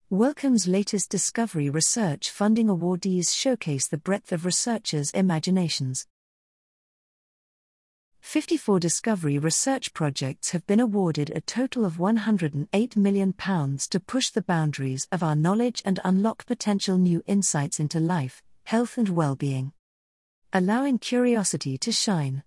Wellcome's latest Discovery Research Funding awardees showcase the breadth of researchers' imaginations. 54 Discovery Research projects have been awarded a total of £108 million to push the boundaries of our knowledge and unlock potential new insights into life, health and well-being. Allowing curiosity to shine.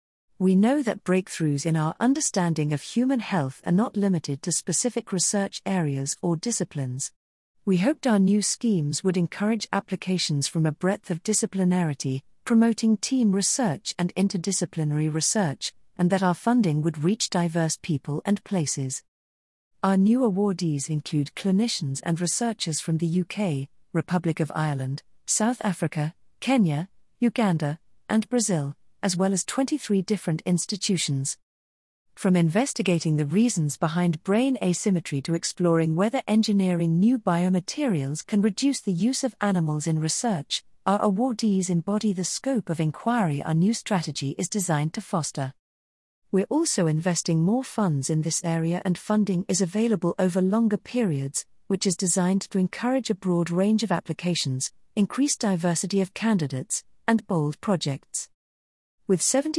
We know that breakthroughs in our understanding of human health are not limited to specific research areas or disciplines. We hoped our new schemes would encourage applications from a breadth of disciplinarity, promoting team research and interdisciplinary research, and that our funding would reach diverse people and places. Our new awardees include clinicians and researchers from the UK, Republic of Ireland, South Africa, Kenya, Uganda, and Brazil, as well as 23 different institutions. From investigating the reasons behind brain asymmetry to exploring whether engineering new biomaterials can reduce the use of animals in research, our awardees embody the scope of inquiry our new strategy is designed to foster. We're also investing more funds in this area, and funding is available over longer periods, which is designed to encourage a broad range of applications, increase diversity of candidates, and bold projects. With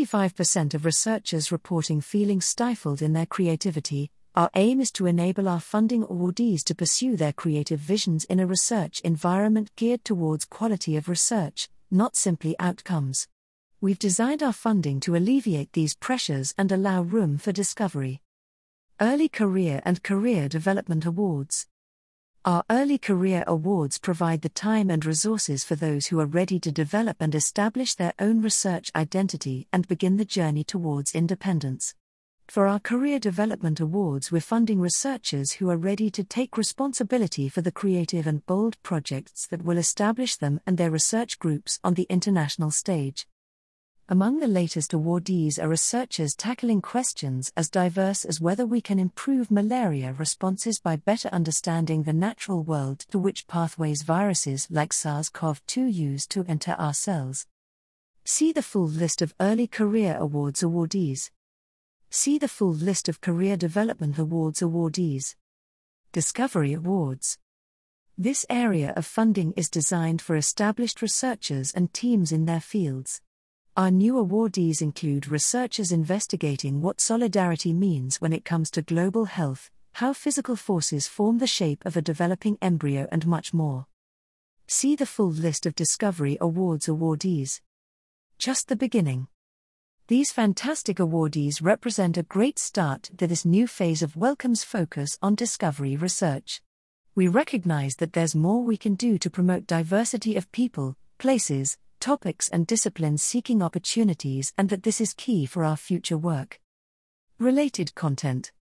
75% of researchers reporting feeling stifled in their creativity, our aim is to enable our funding awardees to pursue their creative visions in a research environment geared towards quality of research, not simply outcomes. We've designed our funding to alleviate these pressures and allow room for discovery. Early Career and Career Development Awards. Our Early Career Awards provide the time and resources for those who are ready to develop and establish their own research identity and begin the journey towards independence. For our Career Development Awards, we're funding researchers who are ready to take responsibility for the creative and bold projects that will establish them and their research groups on the international stage. Among the latest awardees are researchers tackling questions as diverse as whether we can improve malaria responses by better understanding the natural world to which pathways viruses like SARS-CoV-2 use to enter our cells. See the full list of Early Career Awards awardees. See the full list of Career Development Awards awardees. Discovery Awards. This area of funding is designed for established researchers and teams in their fields. Our new awardees include researchers investigating what solidarity means when it comes to global health, how physical forces form the shape of a developing embryo, and much more. See the full list of Discovery Awards awardees. Just the beginning. These fantastic awardees represent a great start to this new phase of Wellcome's focus on discovery research. We recognize that there's more we can do to promote diversity of people, places, topics and disciplines seeking opportunities, and that this is key for our future work. Related content.